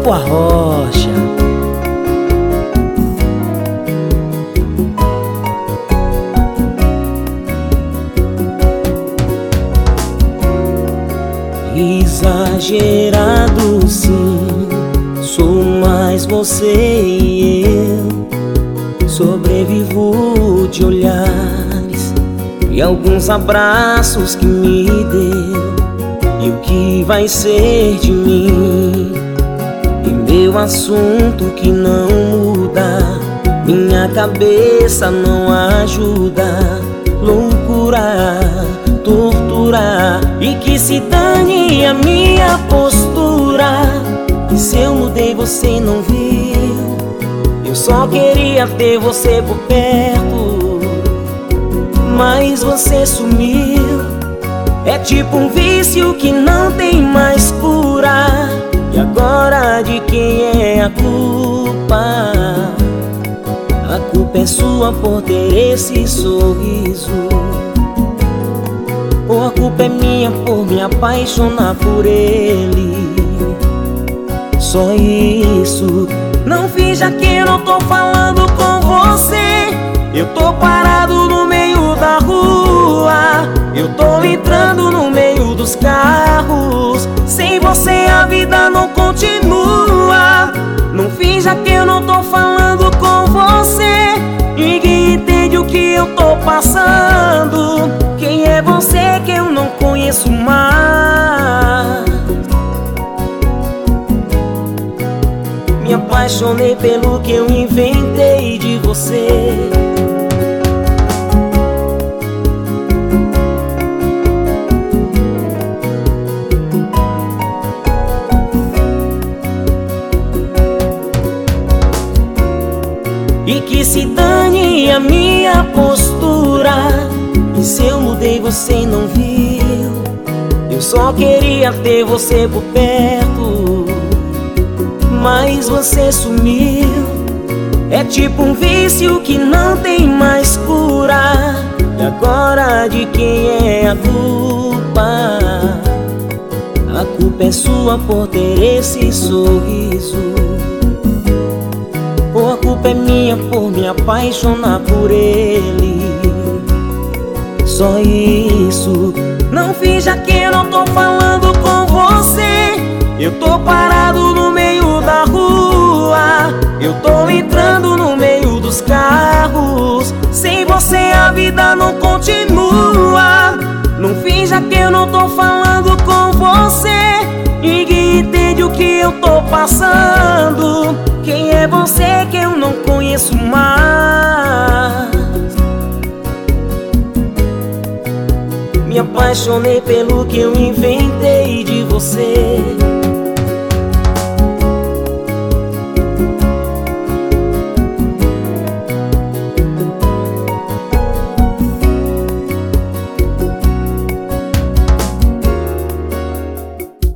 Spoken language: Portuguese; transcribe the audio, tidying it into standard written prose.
Grupo Arrocha. Exagerado sim, sou mais você e eu. Sobrevivo de olhares e alguns abraços que me deu. E o que vai ser de mim? E meu assunto que não muda, minha cabeça não ajuda. Loucura, tortura, e que se dane a minha postura. E se eu mudei você não viu? Eu só queria ter você por perto, mas você sumiu. É tipo um vício que não tem mais cura. E agora de quem é a culpa? A culpa é sua por ter esse sorriso, ou a culpa é minha por me apaixonar por ele? Só isso. Não finja que eu não tô falando com você. Eu tô parado no meio da rua, eu tô entrando no meio dos carros. Sem você a vida não continua. Não finja que eu não tô falando com você. Ninguém entende o que eu tô passando. Quem é você que eu não conheço mais? Me apaixonei pelo que eu inventei de você. E que se dane a minha postura. E se eu mudei você não viu? Eu só queria ter você por perto, mas você sumiu. É tipo um vício que não tem mais cura. E agora de quem é a culpa? A culpa é sua por ter esse sorriso, ou a culpa é minha por me apaixonar por ele? Só isso. Não finja que eu não tô falando com você. Eu tô parado no meio da rua, eu tô entrando no meio dos carros. Sem você a vida não continua. Não finja que eu não tô falando com você. Ninguém entende o que eu tô passando. Quem é você que eu não conheço mais? Me apaixonei pelo que eu inventei de você.